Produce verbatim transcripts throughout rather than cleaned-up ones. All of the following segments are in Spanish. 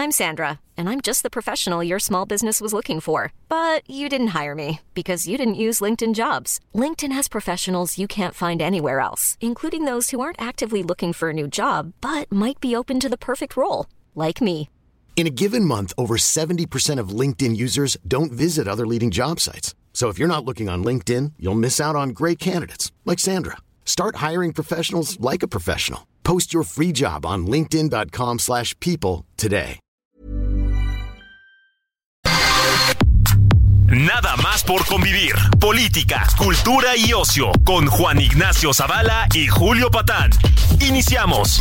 I'm Sandra, and I'm just the professional your small business was looking for. But you didn't hire me because you didn't use LinkedIn Jobs. LinkedIn has professionals you can't find anywhere else, including those who aren't actively looking for a new job, but might be open to the perfect role, like me. In a given month, over seventy percent of LinkedIn users don't visit other leading job sites. So if you're not looking on LinkedIn, you'll miss out on great candidates like Sandra. Start hiring professionals like a professional. Post your free job on linkedin.com slash people today. Nada más por convivir. Política, cultura y ocio con Juan Ignacio Zavala y Julio Patán. Iniciamos.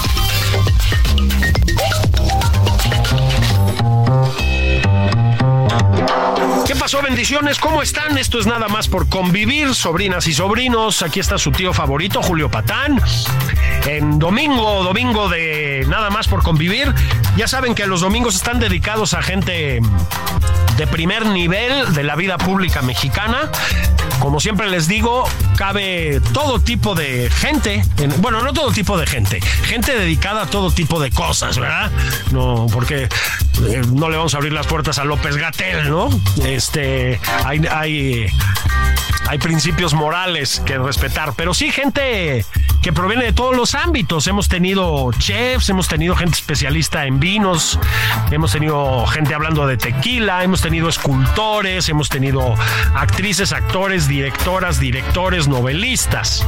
¿Qué pasó, bendiciones? ¿Cómo están? Esto es Nada más por convivir, sobrinas y sobrinos. Aquí está su tío favorito, Julio Patán. En domingo, domingo de Nada más por convivir. Ya saben que los domingos están dedicados a gente de primer nivel de la vida pública mexicana. Como siempre les digo, cabe todo tipo de gente, en, bueno, no todo tipo de gente, gente dedicada a todo tipo de cosas, ¿verdad? No, porque eh, no le vamos a abrir las puertas a López-Gatell, ¿no? Este, hay, hay, hay principios morales que respetar, pero sí gente que proviene de todos los ámbitos. Hemos tenido chefs, hemos tenido gente especialista en vinos, hemos tenido gente hablando de tequila, hemos tenido escultores, hemos tenido actrices, actores, directoras, directores, novelistas.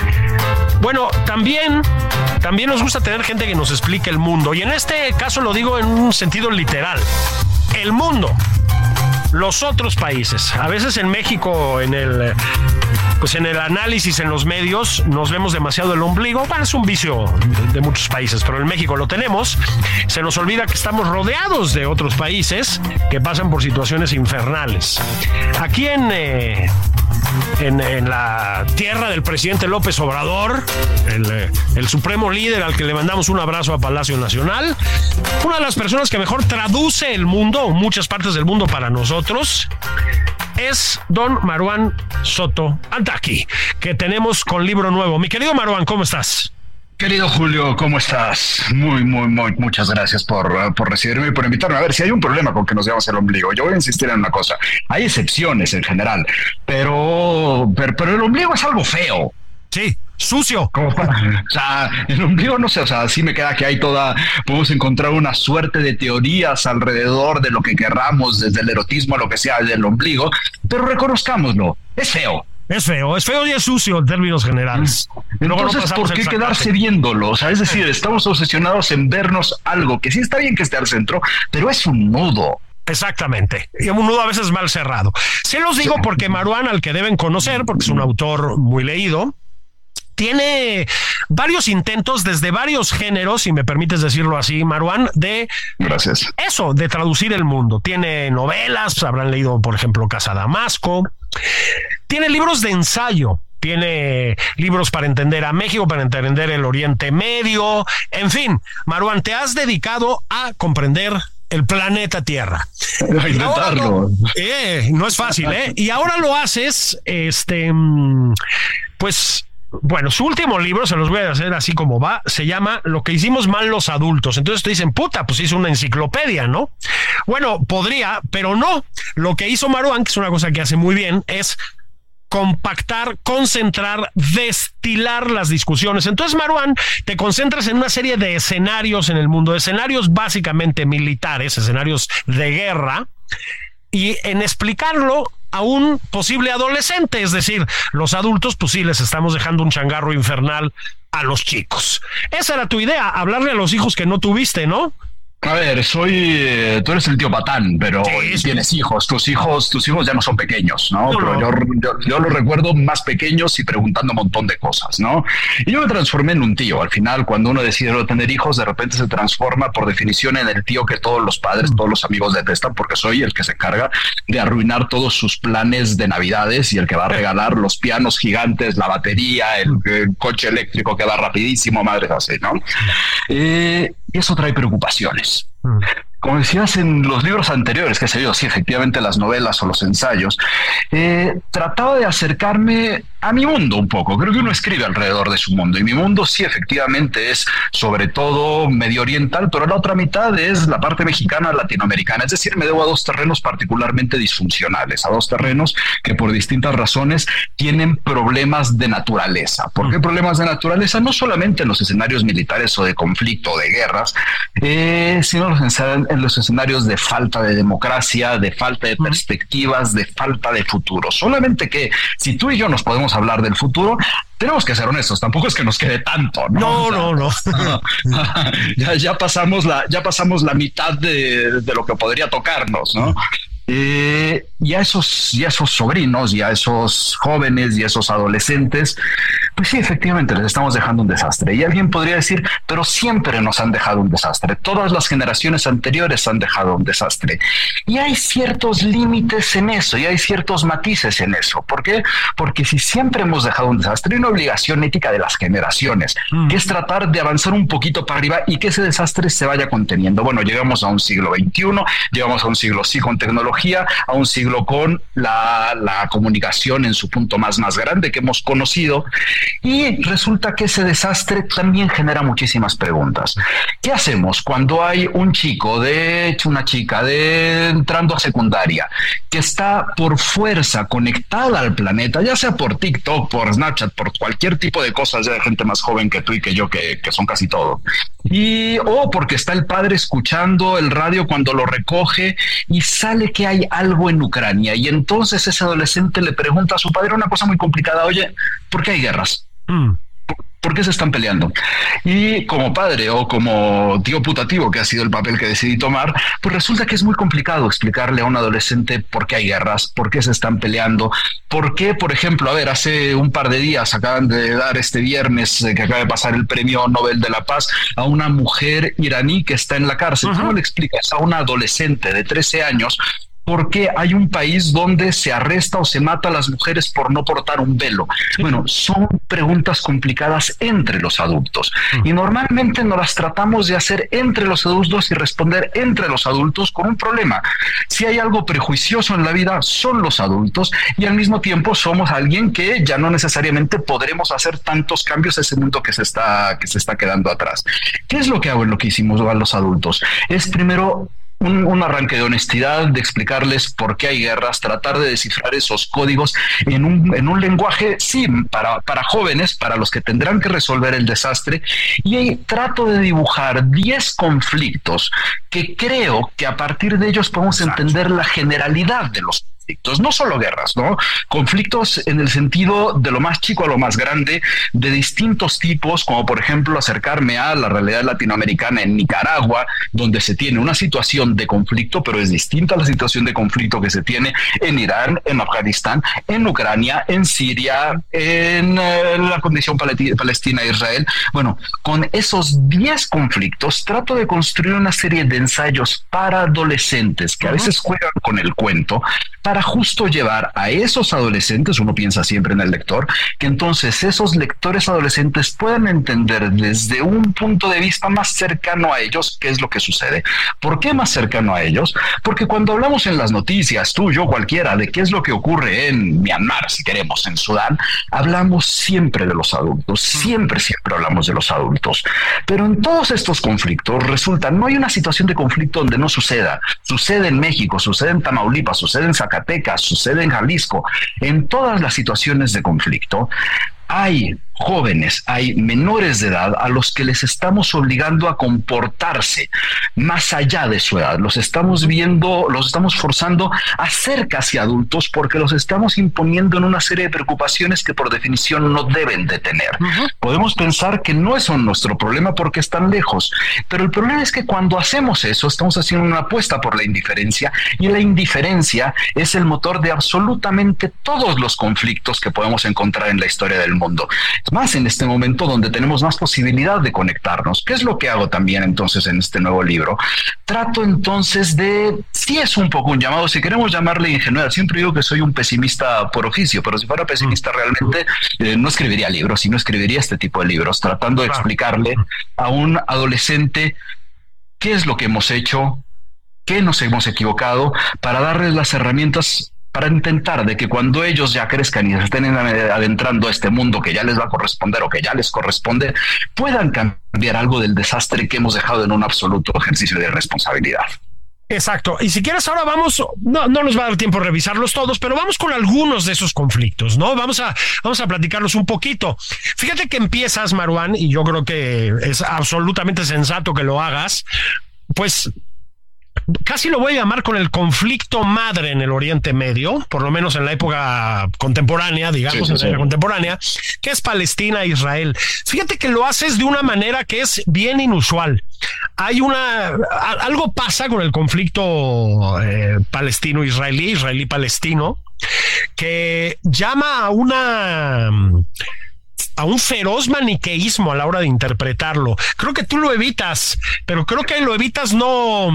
Bueno, también, también nos gusta tener gente que nos explique el mundo, y en este caso lo digo en un sentido literal. El mundo, los otros países. A veces en México, en el, pues en el análisis en los medios, nos vemos demasiado el ombligo. Bueno, es un vicio de muchos países, pero en México lo tenemos. Se nos olvida que estamos rodeados de otros países que pasan por situaciones infernales. Aquí en... Eh, En, en la tierra del presidente López Obrador, el, el supremo líder al que le mandamos un abrazo a Palacio Nacional, una de las personas que mejor traduce el mundo, o muchas partes del mundo para nosotros, es don Maruán Soto Antaki, que tenemos con libro nuevo. Mi querido Maruán, ¿cómo estás? Querido Julio, ¿cómo estás? Muy, muy, muy, muchas gracias por, uh, por recibirme y por invitarme. A ver, si hay un problema con que nos veamos el ombligo, yo voy a insistir en una cosa. Hay excepciones en general, pero, pero, pero el ombligo es algo feo. Sí, sucio. Como para, o sea, el ombligo, no sé, o sea, sí me queda que hay toda, podemos encontrar una suerte de teorías alrededor de lo que querramos, desde el erotismo a lo que sea del ombligo, pero reconozcámoslo, es feo. Es feo, es feo y es sucio en términos generales. Entonces, ¿por qué quedarse viéndolo? O sea, es decir, estamos obsesionados en vernos algo que sí está bien que esté al centro, pero es un nudo. Exactamente, y un nudo a veces mal cerrado. Se los digo porque Maruán, al que deben conocer, porque es un autor muy leído, tiene varios intentos desde varios géneros, si me permites decirlo así, Maruán, de Gracias. eso, de traducir el mundo. Tiene novelas, habrán leído, por ejemplo, Casa Damasco. Tiene libros de ensayo, tiene libros para entender a México, para entender el Oriente Medio. En fin, Maruán, te has dedicado a comprender el planeta Tierra. A intentarlo. No, eh, no es fácil, ¿eh? Y ahora lo haces, este, pues... Bueno, su último libro, se los voy a hacer así como va, se llama Lo que hicimos mal los adultos. Entonces te dicen, puta, pues hizo una enciclopedia, ¿no? Bueno, podría, pero no. Lo que hizo Maruán, que es una cosa que hace muy bien, es compactar, concentrar, destilar las discusiones. Entonces, Maruán, te concentras en una serie de escenarios en el mundo, escenarios básicamente militares, escenarios de guerra, y en explicarlo a un posible adolescente, es decir, los adultos, pues sí, les estamos dejando un changarro infernal a los chicos. Esa era tu idea, hablarle a los hijos que no tuviste, ¿no? A ver, soy, eh, tú eres el tío Patán, pero sí, sí. Tienes hijos, tus hijos, tus hijos ya no son pequeños, ¿no? no pero no. Yo, yo, yo los recuerdo más pequeños y preguntando un montón de cosas, ¿no? Y yo me transformé en un tío. Al final, cuando uno decide no tener hijos, de repente se transforma por definición en el tío que todos los padres, todos los amigos detestan, porque soy el que se encarga de arruinar todos sus planes de Navidades y el que va a regalar los pianos gigantes, la batería, el, el coche eléctrico que va rapidísimo, madres así, ¿no? Eh, eso trae preocupaciones. como decías en los libros anteriores, que sé yo, sí, efectivamente las novelas o los ensayos, eh, trataba de acercarme a mi mundo un poco. Creo que uno escribe alrededor de su mundo, y mi mundo sí efectivamente es sobre todo medio oriental, pero la otra mitad es la parte mexicana, latinoamericana. Es decir, me debo a dos terrenos particularmente disfuncionales, a dos terrenos que por distintas razones tienen problemas de naturaleza. ¿Por qué problemas de naturaleza? No solamente en los escenarios militares o de conflicto o de guerras, eh, sino los en los escenarios de falta de democracia, de falta de perspectivas, de falta de futuro. Solamente que si tú y yo nos podemos hablar del futuro, tenemos que ser honestos, tampoco es que nos quede tanto, ¿no? No, o sea, no, no. ya, ya pasamos la, ya pasamos la mitad de, de lo que podría tocarnos, ¿no? Eh, y a esos, y a esos sobrinos, y a esos jóvenes, y a esos adolescentes, pues sí, efectivamente les estamos dejando un desastre. Y alguien podría decir, pero siempre nos han dejado un desastre. Todas las generaciones anteriores han dejado un desastre. Y hay ciertos límites en eso, y hay ciertos matices en eso. ¿Por qué? Porque si siempre hemos dejado un desastre, hay una obligación ética de las generaciones, mm. que es tratar de avanzar un poquito para arriba y que ese desastre se vaya conteniendo. Bueno, llegamos a un siglo veintiuno, llegamos a un siglo sí con tecnología, a un siglo con la, la comunicación en su punto más, más grande que hemos conocido, y resulta que ese desastre también genera muchísimas preguntas. ¿Qué hacemos cuando hay un chico, de hecho una chica de entrando a secundaria, que está por fuerza conectada al planeta, ya sea por TikTok, por Snapchat, por cualquier tipo de cosas, ya de gente más joven que tú y que yo, que, que son casi todo, y o porque está el padre escuchando el radio cuando lo recoge y sale que hay algo en Ucrania, y entonces ese adolescente le pregunta a su padre una cosa muy complicada: oye, ¿por qué hay guerras? Mm. ¿Por qué se están peleando? Y como padre o como tío putativo, que ha sido el papel que decidí tomar, pues resulta que es muy complicado explicarle a un adolescente por qué hay guerras, por qué se están peleando, por qué, por ejemplo, a ver, hace un par de días acaban de dar este viernes eh, que acaba de pasar el premio Nobel de la Paz a una mujer iraní que está en la cárcel. Uh-huh. ¿Cómo le explicas a una adolescente de trece años por qué hay un país donde se arresta o se mata a las mujeres por no portar un velo? Bueno, son preguntas complicadas entre los adultos, y normalmente nos las tratamos de hacer entre los adultos y responder entre los adultos con un problema. Si hay algo prejuicioso en la vida, son los adultos, y al mismo tiempo somos alguien que ya no necesariamente podremos hacer tantos cambios a ese mundo que se está, que se está quedando atrás. ¿Qué es lo que hago en lo que hicimos a los adultos? Es primero Un, un arranque de honestidad, de explicarles por qué hay guerras, tratar de descifrar esos códigos en un, en un lenguaje, sí, para, para jóvenes, para los que tendrán que resolver el desastre, y ahí trato de dibujar diez conflictos que creo que a partir de ellos podemos Exacto. entender la generalidad de los conflictos, no solo guerras, ¿no? Conflictos en el sentido de lo más chico a lo más grande, de distintos tipos, como por ejemplo acercarme a la realidad latinoamericana en Nicaragua, donde se tiene una situación de conflicto, pero es distinta a la situación de conflicto que se tiene en Irán, en Afganistán, en Ucrania, en Siria, en eh, la condición Palestina-Israel. Bueno, con esos diez conflictos trato de construir una serie de ensayos para adolescentes que a veces juegan con el cuento, para justo llevar a esos adolescentes, uno piensa siempre en el lector, que entonces esos lectores adolescentes puedan entender desde un punto de vista más cercano a ellos qué es lo que sucede. ¿Por qué más cercano a ellos? Porque cuando hablamos en las noticias, tú, yo, cualquiera, de qué es lo que ocurre en Myanmar, si queremos, en Sudán, hablamos siempre de los adultos, siempre, siempre hablamos de los adultos. Pero en todos estos conflictos resulta, no hay una situación de conflicto donde no suceda. Sucede en México, sucede en Tamaulipas, sucede en Zacatecas, Zacatecas, sucede en Jalisco. En todas las situaciones de conflicto hay jóvenes, hay menores de edad a los que les estamos obligando a comportarse más allá de su edad. Los estamos viendo, los estamos forzando a ser casi adultos porque los estamos imponiendo en una serie de preocupaciones que por definición no deben de tener. Uh-huh. Podemos pensar que no es nuestro problema porque están lejos, pero el problema es que cuando hacemos eso estamos haciendo una apuesta por la indiferencia, y la indiferencia es el motor de absolutamente todos los conflictos que podemos encontrar en la historia del mundo. Más en este momento donde tenemos más posibilidad de conectarnos. ¿Qué es lo que hago también entonces en este nuevo libro? Trato entonces de, sí es un poco un llamado, si queremos llamarle ingenuidad, siempre digo que soy un pesimista por oficio, pero si fuera pesimista realmente eh, no escribiría libros, y no escribiría este tipo de libros, tratando de explicarle a un adolescente qué es lo que hemos hecho, qué nos hemos equivocado, para darles las herramientas para intentar de que cuando ellos ya crezcan y se estén adentrando a este mundo que ya les va a corresponder o que ya les corresponde, puedan cambiar algo del desastre que hemos dejado en un absoluto ejercicio de responsabilidad. Exacto. Y si quieres ahora vamos, no, no nos va a dar tiempo de revisarlos todos, pero vamos con algunos de esos conflictos, ¿no? Vamos a, vamos a platicarlos un poquito. Fíjate que empiezas, Marwan, y yo creo que es absolutamente sensato que lo hagas, pues casi lo voy a llamar con el conflicto madre en el Oriente Medio, por lo menos en la época contemporánea, digamos, sí, sí, en la época sí. contemporánea, que es Palestina e Israel. Fíjate que lo haces de una manera que es bien inusual. Hay una, algo pasa con el conflicto eh, palestino-israelí, israelí-palestino, que llama a una... a un feroz maniqueísmo a la hora de interpretarlo. Creo que tú lo evitas, pero creo que lo evitas no,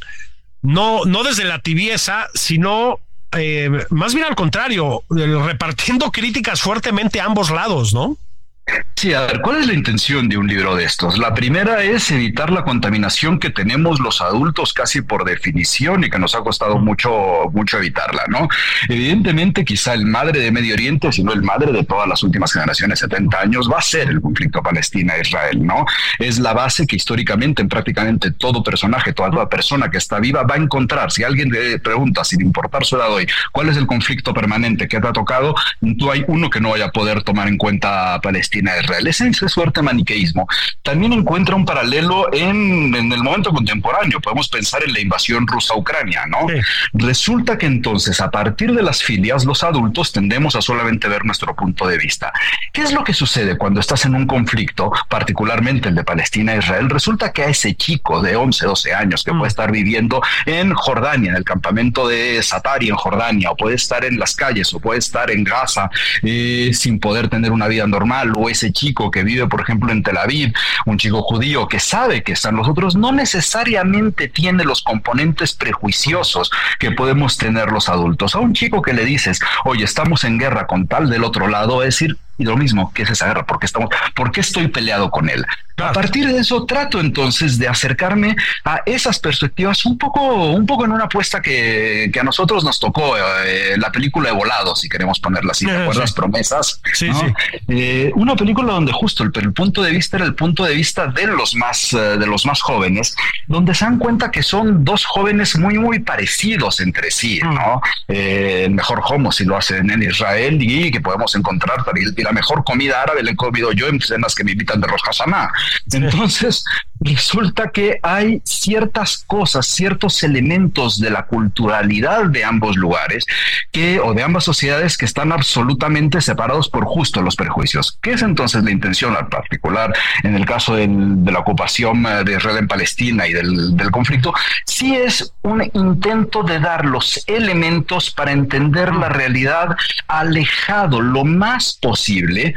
no, no desde la tibieza, sino eh, más bien al contrario, repartiendo críticas fuertemente a ambos lados, ¿no? Sí, a ver, ¿cuál es la intención de un libro de estos? La primera es evitar la contaminación que tenemos los adultos casi por definición y que nos ha costado mucho, mucho evitarla, ¿no? Evidentemente, quizá el madre de Medio Oriente, sino el madre de todas las últimas generaciones, setenta años, va a ser el conflicto Palestina-Israel, ¿no? Es la base que históricamente en prácticamente todo personaje, toda, toda persona que está viva va a encontrar. Si alguien le pregunta, sin importar su edad hoy, ¿cuál es el conflicto permanente que te ha tocado? No hay uno que no vaya a poder tomar en cuenta a Palestina Israel. Ese, ese suerte maniqueísmo también encuentra un paralelo en, en el momento contemporáneo. Podemos pensar en la invasión rusa a Ucrania, ¿no? Sí. Resulta que entonces, a partir de las filias, los adultos tendemos a solamente ver nuestro punto de vista. ¿Qué es lo que sucede cuando estás en un conflicto, particularmente el de Palestina e Israel? Resulta que a ese chico de once, doce años que mm. puede estar viviendo en Jordania, en el campamento de Satari en Jordania, o puede estar en las calles, o puede estar en Gaza eh, sin poder tener una vida normal, o ese chico que vive, por ejemplo, en Tel Aviv, un chico judío que sabe que están los otros, no necesariamente tiene los componentes prejuiciosos que podemos tener los adultos. A un chico que le dices, oye, estamos en guerra con tal del otro lado, es decir, y lo mismo, ¿qué es esa guerra? ¿Por qué estamos, por qué estoy peleado con él? A partir de eso trato entonces de acercarme a esas perspectivas un poco, un poco en una apuesta que, que a nosotros nos tocó, eh, la película de Volado, si queremos ponerla así, ¿te acuerdas? Sí. Promesas. Sí, ¿no? sí. Eh, una película donde justo el, el punto de vista era el punto de vista de los más, uh, de los más jóvenes, donde se dan cuenta que son dos jóvenes muy, muy parecidos entre sí, ¿no? Eh, el mejor homo si lo hacen en Israel y que podemos encontrar y la mejor comida árabe la he comido yo en cenas que me invitan de Rosh Hashanah. Entonces, resulta que hay ciertas cosas, ciertos elementos de la culturalidad de ambos lugares que, o de ambas sociedades que están absolutamente separados por justo los prejuicios. ¿Qué es entonces la intención en particular en el caso del, de la ocupación de Israel en Palestina y del, del conflicto? Sí es un intento de dar los elementos para entender la realidad alejado lo más posible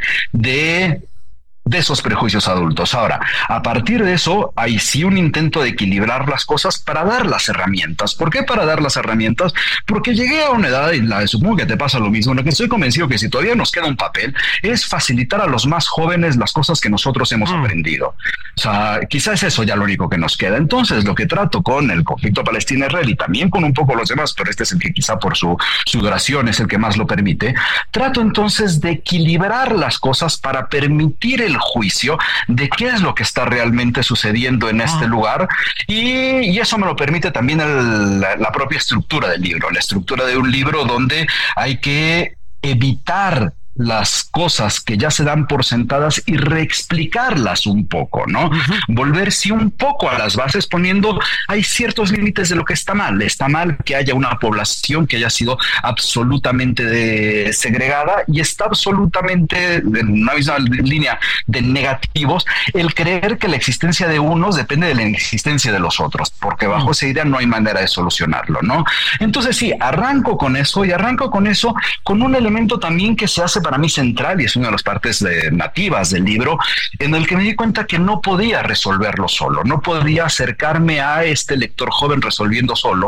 de de esos prejuicios adultos. Ahora, a partir de eso, hay sí un intento de equilibrar las cosas para dar las herramientas. ¿Por qué para dar las herramientas? Porque llegué a una edad, y la, supongo que te pasa lo mismo, en la que estoy convencido que si todavía nos queda un papel, es facilitar a los más jóvenes las cosas que nosotros hemos mm. aprendido. O sea, quizás es eso ya lo único que nos queda. Entonces, lo que trato con el conflicto Palestina-Israel y también con un poco los demás, pero este es el que quizá por su, su duración es el que más lo permite, trato entonces de equilibrar las cosas para permitir el juicio de qué es lo que está realmente sucediendo en este lugar y, y eso me lo permite también el, la, la propia estructura del libro, la estructura de un libro donde hay que evitar las cosas que ya se dan por sentadas y reexplicarlas un poco, ¿no? Uh-huh. Volverse un poco a las bases poniendo, hay ciertos límites de lo que está mal. Está mal que haya una población que haya sido absolutamente de, segregada y está absolutamente en una misma línea de negativos el creer que la existencia de unos depende de la existencia de los otros, porque bajo uh-huh. esa idea no hay manera de solucionarlo, ¿no? Entonces sí, arranco con eso y arranco con eso con un elemento también que se hace para mí central y es una de las partes de, nativas del libro, en el que me di cuenta que no podía resolverlo solo, no podía acercarme a este lector joven resolviendo solo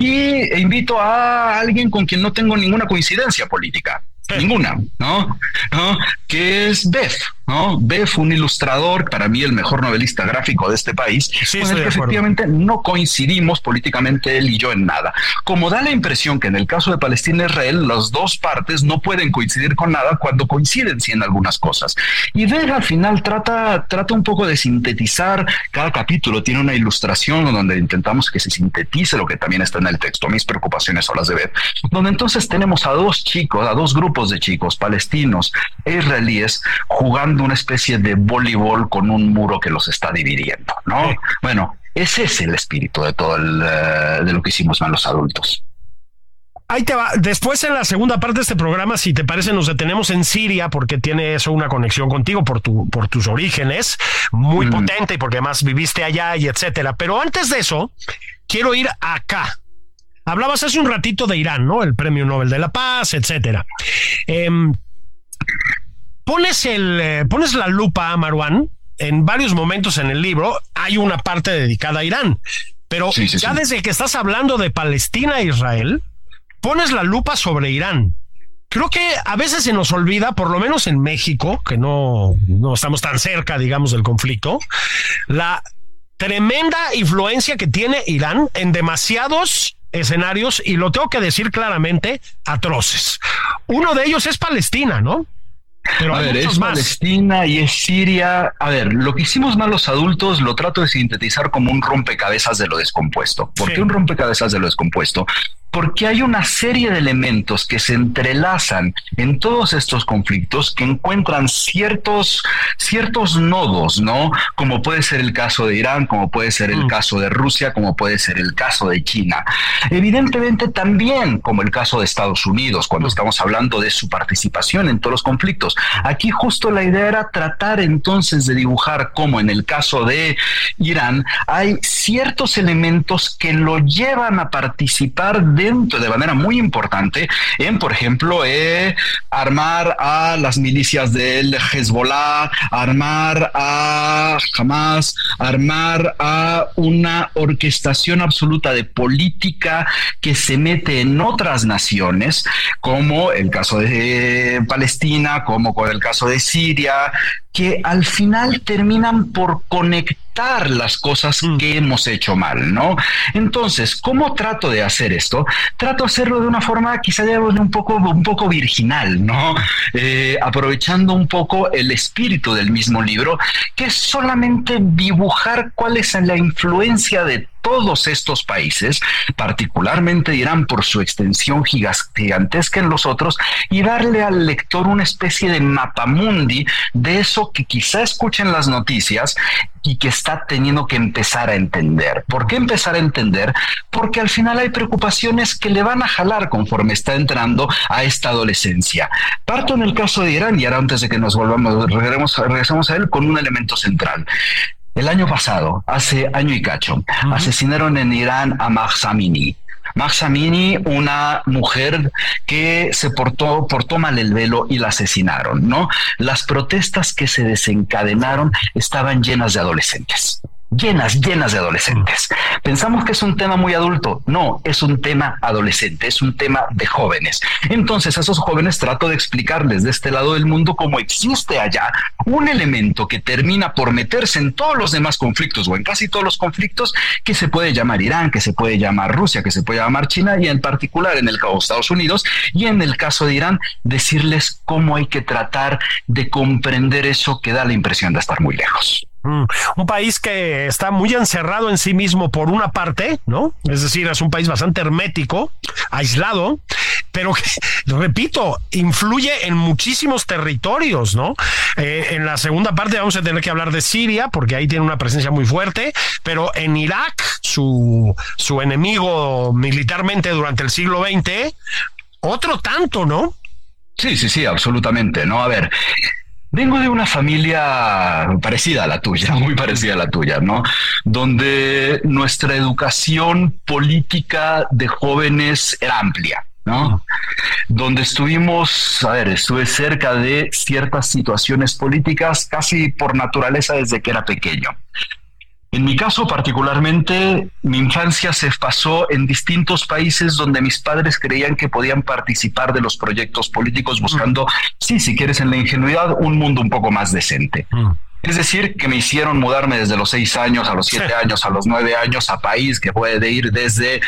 y invito a alguien con quien no tengo ninguna coincidencia política. Ninguna, ¿no? ¿no? Que es Beth. ¿no? Beff, un ilustrador, para mí el mejor novelista gráfico de este país, sí, con el que efectivamente no coincidimos políticamente él y yo en nada. Como da la impresión que en el caso de Palestina e Israel, las dos partes no pueden coincidir con nada cuando coinciden sí en algunas cosas. Y Beff al final trata, trata un poco de sintetizar, cada capítulo tiene una ilustración donde intentamos que se sintetice lo que también está en el texto. Mis preocupaciones son las de Beff, donde entonces tenemos a dos chicos, a dos grupos de chicos, palestinos e israelíes, jugando una especie de voleibol con un muro que los está dividiendo, ¿no? Sí. Bueno, ese es el espíritu de todo el, uh, de lo que hicimos mal los adultos. Ahí te va. Después, en la segunda parte de este programa, si te parece, nos detenemos en Siria, porque tiene eso una conexión contigo por tu, por tus orígenes, muy mm. potente, y porque además viviste allá y etcétera. Pero antes de eso, quiero ir acá. Hablabas hace un ratito de Irán, ¿no? El Premio Nobel de la Paz, etcétera. Eh, pones el, eh, pones la lupa, Marwan, en varios momentos en el libro. Hay una parte dedicada a Irán, pero sí, sí, ya sí. Desde que estás hablando de Palestina e Israel, pones la lupa sobre Irán. Creo que a veces se nos olvida, por lo menos en México, que no, no estamos tan cerca, digamos, del conflicto, la tremenda influencia que tiene Irán en demasiados escenarios, y lo tengo que decir claramente, atroces. Uno de ellos es Palestina, ¿no? Pero a ver, es más. Palestina y es Siria. A ver, lo que hicimos mal los adultos lo trato de sintetizar como un rompecabezas de lo descompuesto. ¿Por sí. qué un rompecabezas de lo descompuesto? Porque hay una serie de elementos que se entrelazan en todos estos conflictos, que encuentran ciertos, ciertos nodos, ¿no? Como puede ser el caso de Irán, como puede ser el mm. caso de Rusia, como puede ser el caso de China. Evidentemente también como el caso de Estados Unidos, cuando estamos hablando de su participación en todos los conflictos. Aquí justo la idea era tratar entonces de dibujar cómo en el caso de Irán hay ciertos elementos que lo llevan a participar de Dentro, de manera muy importante en, por ejemplo, eh, armar a las milicias del Hezbollah, armar a Hamas, armar a una orquestación absoluta de política que se mete en otras naciones, como el caso de Palestina, como con el caso de Siria, que al final terminan por conectar las cosas que hemos hecho mal, ¿no? Entonces, ¿cómo trato de hacer esto? Trato de hacerlo de una forma quizá un poco, un poco virginal, ¿no? Eh, aprovechando un poco el espíritu del mismo libro, que es solamente dibujar cuál es la influencia de todos estos países, particularmente Irán por su extensión gigantesca en los otros, y darle al lector una especie de mapamundi de eso que quizá escuche en las noticias y que está teniendo que empezar a entender. ¿Por qué empezar a entender? Porque al final hay preocupaciones que le van a jalar conforme está entrando a esta adolescencia. Parto en el caso de Irán, y ahora antes de que nos volvamos, regresemos, regresamos a él con un elemento central. El año pasado, hace año y cacho, uh-huh. asesinaron en Irán a Mahsa Amini. Mahsa Amini, una mujer que se portó, portó mal el velo y la asesinaron, ¿no? Las protestas que se desencadenaron estaban llenas de adolescentes. Llenas, llenas de adolescentes. Pensamos que es un tema muy adulto. No, es un tema adolescente, es un tema de jóvenes. Entonces a esos jóvenes trato de explicarles de este lado del mundo cómo existe allá un elemento que termina por meterse en todos los demás conflictos o en casi todos los conflictos, que se puede llamar Irán, que se puede llamar Rusia, que se puede llamar China, y en particular en el caso de Estados Unidos, y en el caso de Irán, decirles cómo hay que tratar de comprender eso que da la impresión de estar muy lejos. Un país que está muy encerrado en sí mismo por una parte, ¿no? Es decir, es un país bastante hermético, aislado, pero que, repito, influye en muchísimos territorios, ¿no? Eh, en la segunda parte vamos a tener que hablar de Siria, porque ahí tiene una presencia muy fuerte, pero en Irak, su, su enemigo militarmente durante el siglo veinte, otro tanto, ¿no? Sí, sí, sí, absolutamente, ¿no? A ver... Vengo de una familia parecida a la tuya, muy parecida a la tuya, ¿no? Donde nuestra educación política de jóvenes era amplia, ¿no? Donde estuvimos, a ver, estuve cerca de ciertas situaciones políticas casi por naturaleza desde que era pequeño. En mi caso particularmente, mi infancia se pasó en distintos países donde mis padres creían que podían participar de los proyectos políticos buscando, mm. sí, si quieres en la ingenuidad, un mundo un poco más decente. Mm. Es decir, que me hicieron mudarme desde los seis años a los siete sí. años, a los nueve años a país que puede ir desde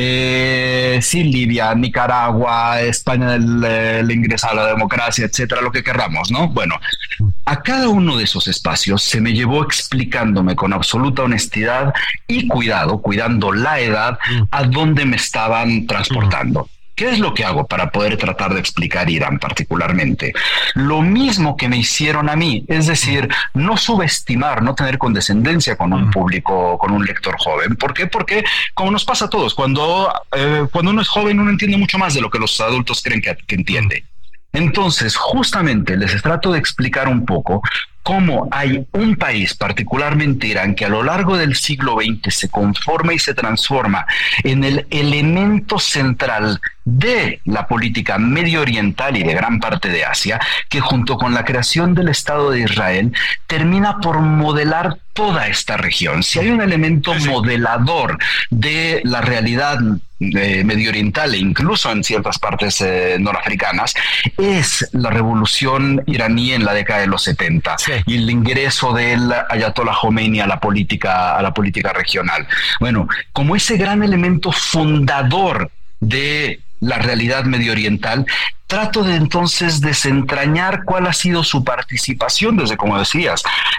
eh, sí, Libia, Nicaragua, España, el, el ingreso a la democracia, etcétera, lo que querramos, ¿no? Bueno, a cada uno de esos espacios se me llevó explicándome con absoluta honestidad y cuidado, cuidando la edad, a dónde me estaban transportando. ¿Qué es lo que hago para poder tratar de explicar Irán particularmente? Lo mismo que me hicieron a mí, es decir, no subestimar, no tener condescendencia con un público, con un lector joven. ¿Por qué? Porque, como nos pasa a todos, cuando, eh, cuando uno es joven uno entiende mucho más de lo que los adultos creen que, que entiende. Entonces, justamente les trato de explicar un poco cómo hay un país, particularmente Irán, que a lo largo del siglo veinte se conforma y se transforma en el elemento central de la política medio oriental y de gran parte de Asia, que junto con la creación del Estado de Israel termina por modelar toda esta región. Si hay un elemento modelador de la realidad eh, medio oriental e incluso en ciertas partes eh, norafricanas, es la revolución iraní en la década de los setenta. Sí. Y el ingreso del Ayatollah Khomeini a la política, a la política regional. Bueno, como ese gran elemento fundador de la realidad medio oriental, trato de entonces desentrañar cuál ha sido su participación desde, como decías,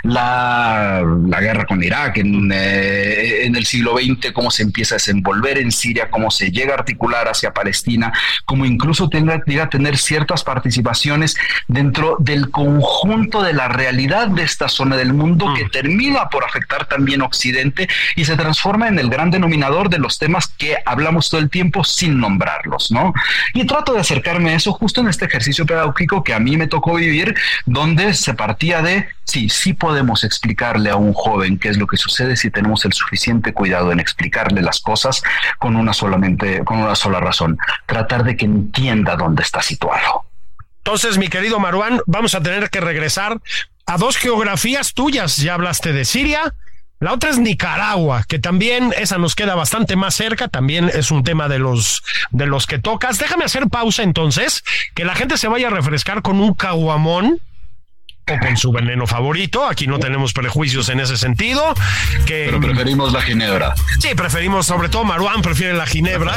la, la guerra con Irak en, eh, en el siglo veinte, cómo se empieza a desenvolver en Siria, cómo se llega a articular hacia Palestina, cómo incluso tenga, llega a tener ciertas participaciones dentro del conjunto de la realidad de esta zona del mundo, mm. que termina por afectar también a Occidente y se transforma en el gran denominador de los temas que hablamos todo el tiempo sin nombrarlos, ¿no? Y trato de acercarme a eso justo en este ejercicio pedagógico que a mí me tocó vivir, donde se partía de, sí, sí podemos explicarle a un joven qué es lo que sucede si tenemos el suficiente cuidado en explicarle las cosas con una solamente, con una sola razón, tratar de que entienda dónde está situado. Entonces, mi querido Marwan, vamos a tener que regresar a dos geografías tuyas. Ya hablaste de Siria. La otra es Nicaragua, que también esa nos queda bastante más cerca, también es un tema de los de los que tocas. Déjame hacer pausa entonces, que la gente se vaya a refrescar con un caguamón o con su veneno favorito. Aquí no tenemos prejuicios en ese sentido. Que, Pero preferimos la ginebra. Sí, preferimos, sobre todo Marwan prefiere la ginebra.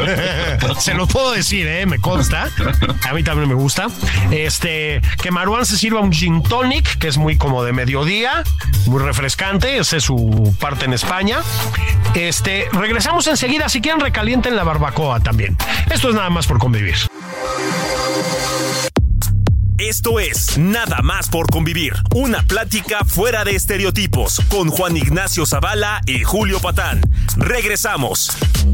Se lo puedo decir, eh, me consta. A mí también me gusta. Este, que Marwan se sirva un gin tonic, que es muy como de mediodía, muy refrescante. Esa es su parte en España. Este, regresamos enseguida. Si quieren, recalienten la barbacoa también. Esto es Nada Más por Convivir. Esto es Nada Más por Convivir, una plática fuera de estereotipos con Juan Ignacio Zavala y Julio Patán. Regresamos.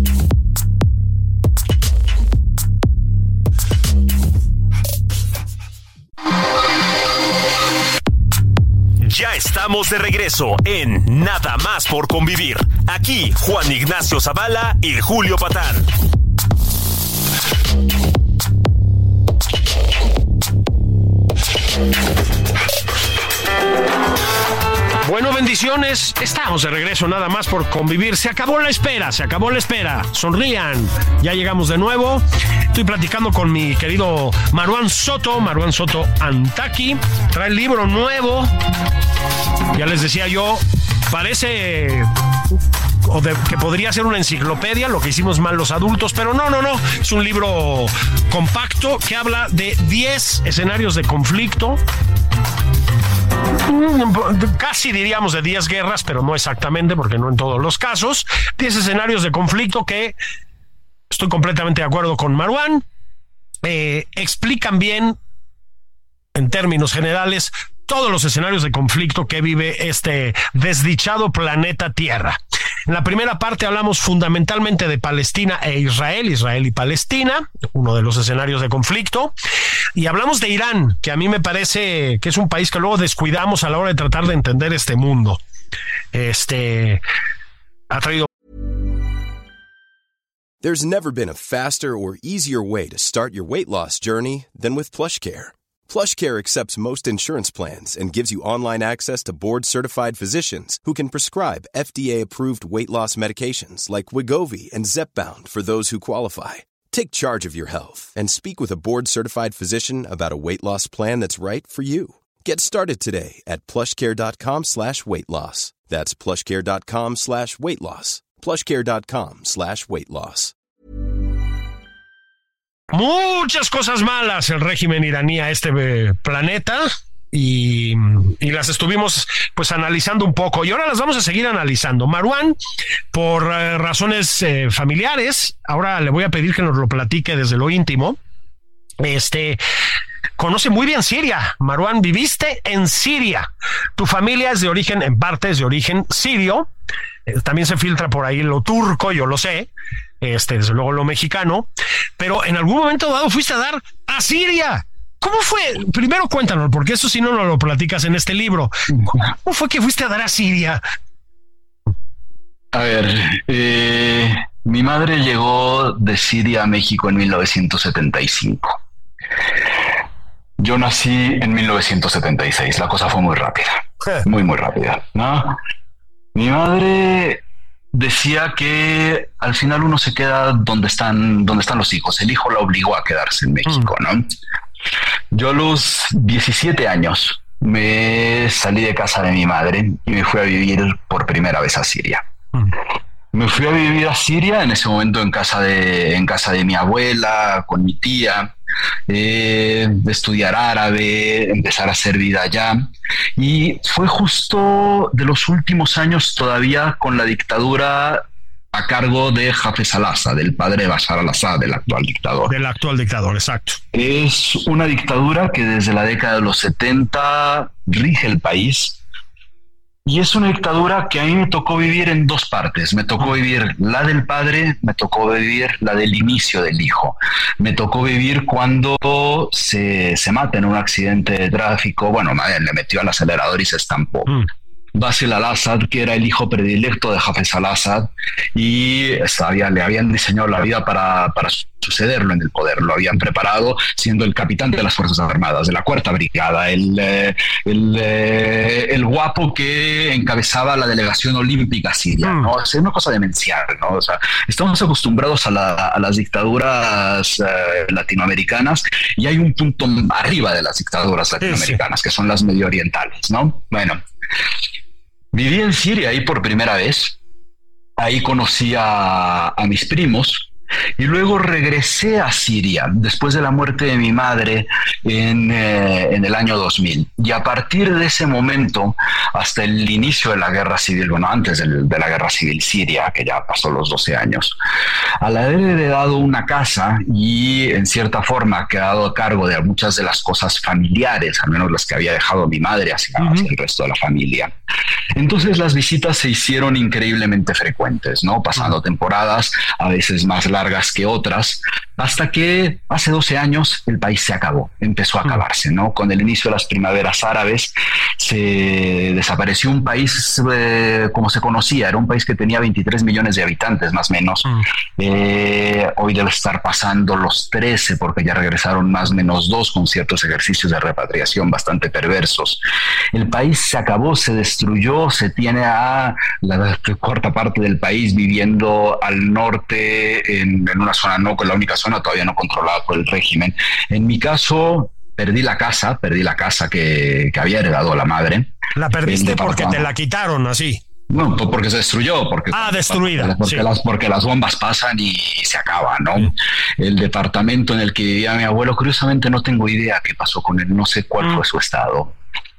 Ya estamos de regreso en Nada Más por Convivir. Aquí Juan Ignacio Zavala y Julio Patán. Bueno, bendiciones. Estamos de regreso, Nada Más por Convivir. Se acabó la espera, se acabó la espera. Sonrían. Ya llegamos de nuevo. Estoy platicando con mi querido Marwan Soto, Marwan Soto Antaki. Trae el libro nuevo. Ya les decía yo, parece o de, que podría ser una enciclopedia, lo que hicimos mal los adultos, pero no, no, no. Es un libro compacto que habla de diez escenarios de conflicto. Casi diríamos de diez guerras, pero no exactamente, porque no en todos los casos. diez escenarios de conflicto que estoy completamente de acuerdo con Marwan. Eh, explican bien, en términos generales, todos los escenarios de conflicto que vive este desdichado planeta Tierra. En la primera parte hablamos fundamentalmente de Palestina e Israel, Israel y Palestina, uno de los escenarios de conflicto, y hablamos de Irán, que a mí me parece que es un país que luego descuidamos a la hora de tratar de entender este mundo. Este ha traído. There's never been a faster or easier way to start your weight loss journey than with PlushCare. PlushCare accepts most insurance plans and gives you online access to board-certified physicians who can prescribe F D A-approved weight loss medications like Wegovy and Zepbound for those who qualify. Take charge of your health and speak with a board-certified physician about a weight loss plan that's right for you. Get started today at plushcare.com slash weight loss. That's plushcare.com slash weight loss. plushcare.com slash weight loss. Muchas cosas malas el régimen iraní a este eh, planeta y, y las estuvimos pues analizando un poco y ahora las vamos a seguir analizando. Marwan, por eh, razones eh, familiares, ahora le voy a pedir que nos lo platique desde lo íntimo. Este... Conoce muy bien Siria. Marwan, viviste en Siria. Tu familia es de origen, en parte es de origen sirio. Eh, también se filtra por ahí lo turco, yo lo sé. Este, desde luego lo mexicano. Pero en algún momento dado fuiste a dar a Siria. ¿Cómo fue? Primero cuéntanos, porque eso sí no nos lo platicas en este libro. ¿Cómo fue que fuiste a dar a Siria? A ver, eh, mi madre llegó de Siria a México en mil novecientos setenta y cinco. Yo nací en mil novecientos setenta y seis. La cosa fue muy rápida, muy, muy rápida, ¿no? Mi madre decía que al final uno se queda donde están, donde están los hijos. El hijo la obligó a quedarse en México, ¿no? Yo a los diecisiete años me salí de casa de mi madre y me fui a vivir por primera vez a Siria. Me fui a vivir a Siria en ese momento en casa de, en casa de mi abuela, con mi tía. Eh, de estudiar árabe, empezar a hacer vida allá, y fue justo de los últimos años todavía con la dictadura a cargo de Hafez al-Assad, del padre de Bashar al-Assad, del actual dictador. Del actual dictador, exacto. Es una dictadura que desde la década de los setenta rige el país. Y es una dictadura que a mí me tocó vivir en dos partes. Me tocó vivir la del padre, me tocó vivir la del inicio del hijo. Me tocó vivir cuando se, se mata en un accidente de tráfico. Bueno, le metió al acelerador y se estampó. Mm. Basil al-Assad, que era el hijo predilecto de Hafez al-Assad, y sabía, le habían diseñado la vida para, para sucederlo en el poder. Lo habían preparado siendo el capitán de las Fuerzas Armadas, de la Cuarta Brigada, el, el, el, el guapo que encabezaba la delegación olímpica siria, ¿no? Es una cosa demencial, ¿no? O sea, estamos acostumbrados a, la, a las dictaduras eh, latinoamericanas, y hay un punto arriba de las dictaduras latinoamericanas, sí, sí, que son las medio orientales, ¿no? Bueno, viví en Siria ahí por primera vez. Ahí conocí a, a mis primos. Y luego regresé a Siria después de la muerte de mi madre en, eh, en el año dos mil. Y a partir de ese momento, hasta el inicio de la guerra civil, bueno, antes del, de la guerra civil siria, que ya pasó los doce años, al haber heredado una casa y en cierta forma quedado a cargo de muchas de las cosas familiares, al menos las que había dejado mi madre hacia, uh-huh. hacia el resto de la familia, entonces las visitas se hicieron increíblemente frecuentes, ¿no? Pasando temporadas, a veces más largas largas que otras, hasta que hace doce años el país se acabó, empezó a acabarse, ¿no? Con el inicio de las primaveras árabes se desapareció un país eh, como se conocía. Era un país que tenía veintitrés millones de habitantes, más o menos. Mm. Eh, hoy debe estar pasando los trece, porque ya regresaron más o menos dos, con ciertos ejercicios de repatriación bastante perversos. El país se acabó, se destruyó, se tiene a la cuarta parte del país viviendo al norte, en, en una zona no, con la única zona todavía no controlada por el régimen. En mi caso, perdí la casa, perdí la casa que, que había heredado la madre. ¿La perdiste porque te la quitaron así? No, porque se destruyó. Porque, ah, destruida. Porque, sí. las, porque las bombas pasan y se acaban, ¿no? Sí. El departamento en el que vivía mi abuelo, curiosamente no tengo idea qué pasó con él, no sé cuál mm. fue su estado.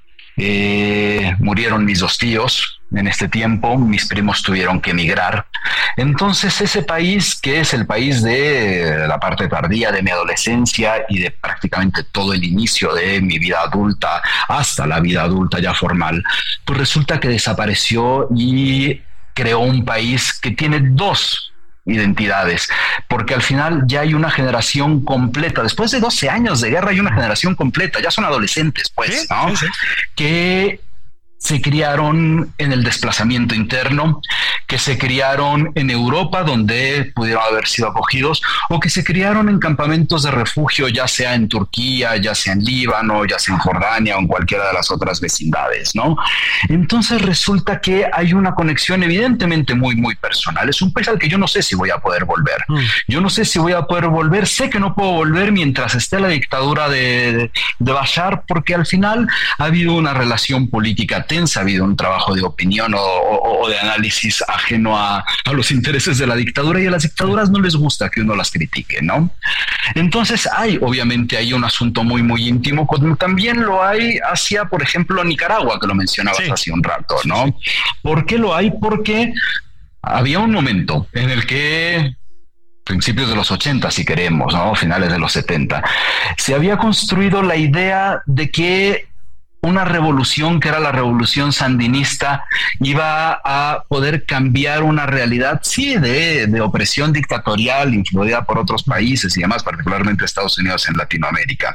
Eh, murieron mis dos tíos en este tiempo, mis primos tuvieron que emigrar. Entonces ese país, que es el país de la parte tardía de mi adolescencia y de prácticamente todo el inicio de mi vida adulta hasta la vida adulta ya formal, pues resulta que desapareció y creó un país que tiene dos identidades, porque al final ya hay una generación completa, después de doce años de guerra hay una generación completa, ya son adolescentes, pues, ¿sí? ¿no? Sí, sí. Que se criaron en el desplazamiento interno, que se criaron en Europa, donde pudieron haber sido acogidos, o que se criaron en campamentos de refugio, ya sea en Turquía, ya sea en Líbano, ya sea en Jordania o en cualquiera de las otras vecindades, ¿no? Entonces resulta que hay una conexión evidentemente muy, muy personal. Es un país al que yo no sé si voy a poder volver. Mm. Yo no sé si voy a poder volver. Sé que no puedo volver mientras esté la dictadura de, de, de Bashar, porque al final ha habido una relación política tensa, ha habido un trabajo de opinión o, o, o de análisis ajeno a, a los intereses de la dictadura, y a las dictaduras no les gusta que uno las critique, ¿no? Entonces hay obviamente hay un asunto muy muy íntimo, como también lo hay hacia, por ejemplo, Nicaragua, que lo mencionabas sí. hace un rato, ¿no? Sí, sí. ¿Por qué lo hay? Porque había un momento en el que, principios de los ochenta, si queremos, ¿no? Finales de los setenta, se había construido la idea de que una revolución, que era la revolución sandinista, iba a poder cambiar una realidad, sí, de, de opresión dictatorial influida por otros países y demás, particularmente Estados Unidos en Latinoamérica.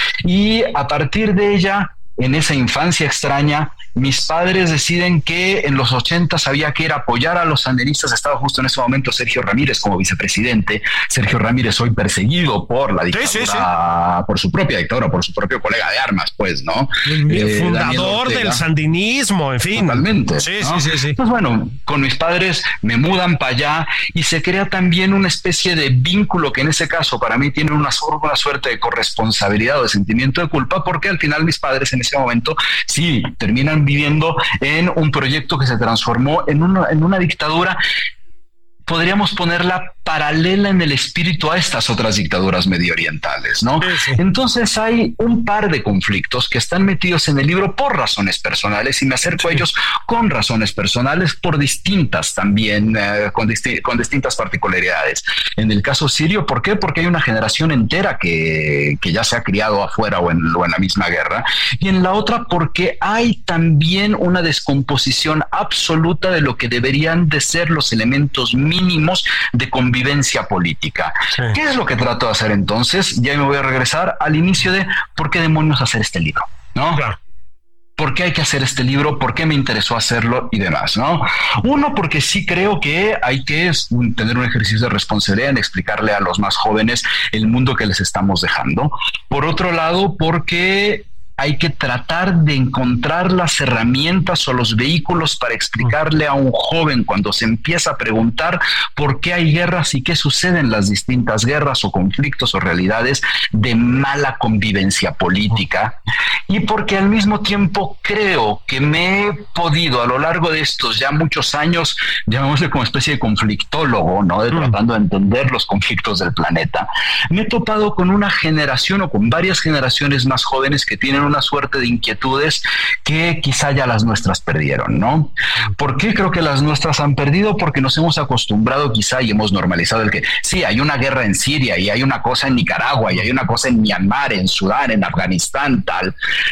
Y a partir de ella, en esa infancia extraña, mis padres deciden que en los ochentas había que ir a apoyar a los sandinistas. Estaba justo en ese momento Sergio Ramírez como vicepresidente. Sergio Ramírez, hoy perseguido por la dictadura, sí, sí, sí. por su propia dictadura, por su propio colega de armas, pues, ¿no? El eh, fundador del sandinismo, en fin. Totalmente. Sí, ¿no? sí, sí, sí. Entonces, bueno, con mis padres me mudan para allá y se crea también una especie de vínculo que en ese caso para mí tiene una, una suerte de corresponsabilidad o de sentimiento de culpa, porque al final mis padres en ese momento sí terminan viviendo en un proyecto que se transformó en una, en una dictadura, podríamos ponerla paralela en el espíritu a estas otras dictaduras medioorientales, ¿no? Sí, sí. Entonces hay un par de conflictos que están metidos en el libro por razones personales, y me acerco sí. a ellos con razones personales, por distintas también, eh, con, disti- con distintas particularidades. En el caso sirio, ¿por qué? Porque hay una generación entera que, que ya se ha criado afuera o en, o en la misma guerra, y en la otra porque hay también una descomposición absoluta de lo que deberían de ser los elementos mínimos de convivencia política. Sí. ¿Qué es lo que trato de hacer entonces? Ya me voy a regresar al inicio de ¿por qué demonios hacer este libro? ¿No? Claro. ¿Por qué hay que hacer este libro? ¿Por qué me interesó hacerlo? Y demás, ¿no? Uno, porque sí creo que hay que tener un ejercicio de responsabilidad en explicarle a los más jóvenes el mundo que les estamos dejando. Por otro lado, porque hay que tratar de encontrar las herramientas o los vehículos para explicarle a un joven, cuando se empieza a preguntar por qué hay guerras y qué suceden en las distintas guerras o conflictos o realidades de mala convivencia política. Y porque al mismo tiempo creo que me he podido, a lo largo de estos ya muchos años, llamémosle como especie de conflictólogo, ¿no? De tratando de entender los conflictos del planeta, me he topado con una generación o con varias generaciones más jóvenes que tienen una suerte de inquietudes que quizá ya las nuestras perdieron, ¿no? ¿Por qué creo que las nuestras han perdido? Porque nos hemos acostumbrado quizá y hemos normalizado el que sí, hay una guerra en Siria y hay una cosa en Nicaragua y hay una cosa en Myanmar, en Sudán, en Afganistán, tal.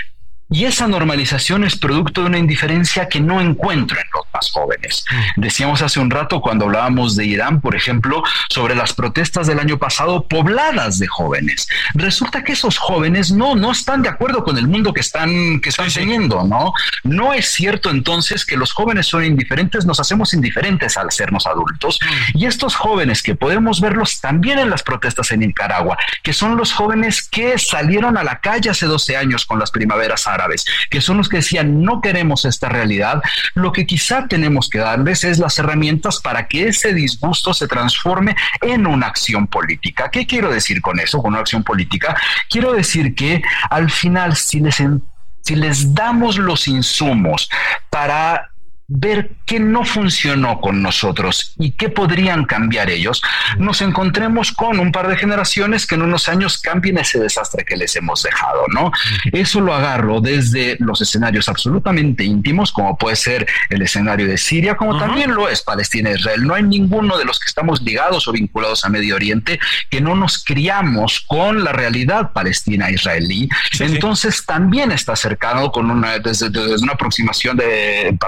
Y esa normalización es producto de una indiferencia que no encuentro en los más jóvenes. Decíamos hace un rato, cuando hablábamos de Irán, por ejemplo, sobre las protestas del año pasado pobladas de jóvenes. Resulta que esos jóvenes no, no están de acuerdo con el mundo que están, que están sí, teniendo, ¿no? No es cierto entonces que los jóvenes son indiferentes, nos hacemos indiferentes al sernos adultos. Y estos jóvenes que podemos verlos también en las protestas en Nicaragua, que son los jóvenes que salieron a la calle hace doce años con las primaveras árabes, que son los que decían no queremos esta realidad, lo que quizá tenemos que darles es las herramientas para que ese disgusto se transforme en una acción política. ¿Qué quiero decir con eso, con una acción política? Quiero decir que al final, si les, si les damos los insumos para ver qué no funcionó con nosotros y qué podrían cambiar ellos, nos encontremos con un par de generaciones que en unos años cambien ese desastre que les hemos dejado, ¿no? Eso lo agarro desde los escenarios absolutamente íntimos, como puede ser el escenario de Siria, como uh-huh. también lo es Palestina e Israel. No hay ninguno de los que estamos ligados o vinculados a Medio Oriente que no nos criamos con la realidad palestina-israelí. Sí, Entonces sí. también está cercano con una, desde, desde una aproximación de particularmente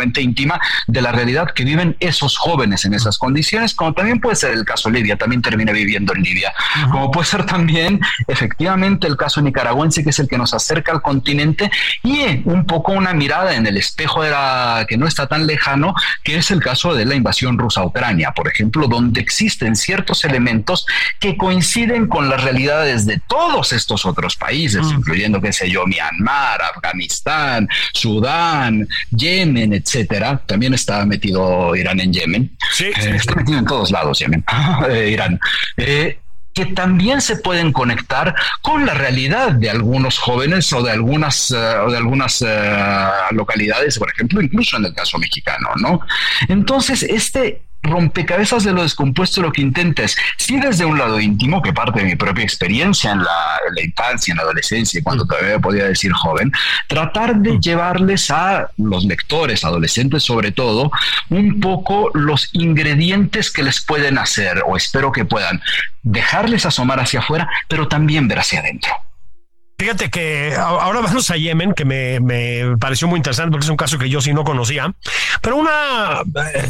absolutamente íntima de la realidad que viven esos jóvenes en esas condiciones, como también puede ser el caso Libia, también termina viviendo en Libia, uh-huh. como puede ser también efectivamente el caso nicaragüense, que es el que nos acerca al continente, y eh, un poco una mirada en el espejo de la, que no está tan lejano, que es el caso de la invasión rusa a Ucrania, por ejemplo, donde existen ciertos elementos que coinciden con las realidades de todos estos otros países, uh-huh. incluyendo, qué sé yo, Myanmar, Afganistán, Sudán, Yemen, etcétera. También está metido Irán en Yemen. Sí, sí, eh, está metido en todos lados Yemen, eh, Irán. Eh, que también se pueden conectar con la realidad de algunos jóvenes o de algunas, uh, o de algunas uh, localidades, por ejemplo, incluso en el caso mexicano, ¿no? Entonces, este rompecabezas de lo descompuesto lo que intenta es, sí, desde un lado íntimo, que parte de mi propia experiencia en la, en la infancia, en la adolescencia, cuando todavía podía decir joven, tratar de llevarles a los lectores, adolescentes sobre todo, un poco los ingredientes que les pueden hacer, o espero que puedan, dejarles asomar hacia afuera, pero también ver hacia adentro. Fíjate que ahora vamos a Yemen, que me, me pareció muy interesante porque es un caso que yo sí no conocía, pero una,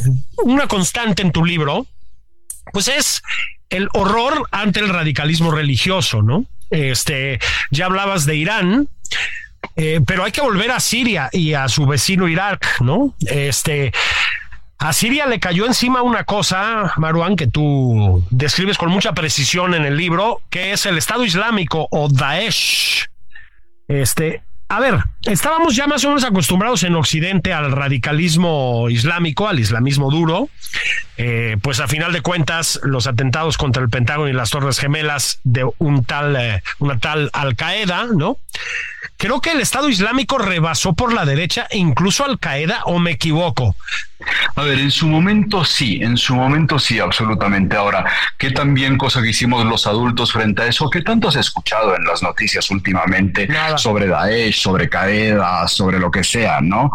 una constante en tu libro, pues es el horror ante el radicalismo religioso, ¿no? Este, ya hablabas de Irán, eh, pero hay que volver a Siria y a su vecino Irak, ¿no? Este... A Siria le cayó encima una cosa, Marwan, que tú describes con mucha precisión en el libro, que es el Estado Islámico o Daesh. Este, a ver, estábamos ya más o menos acostumbrados en Occidente al radicalismo islámico, al islamismo duro. Eh, pues a final de cuentas, los atentados contra el Pentágono y las Torres Gemelas de un tal, eh, una tal Al-Qaeda, ¿no? Creo que el Estado Islámico rebasó por la derecha e incluso Al-Qaeda, ¿o me equivoco? A ver, en su momento sí, en su momento sí, absolutamente. Ahora, ¿qué también cosa que hicimos los adultos frente a eso? ¿Qué tanto has escuchado en las noticias últimamente? Nada. Sobre Daesh, sobre Qaeda, sobre lo que sea, ¿no?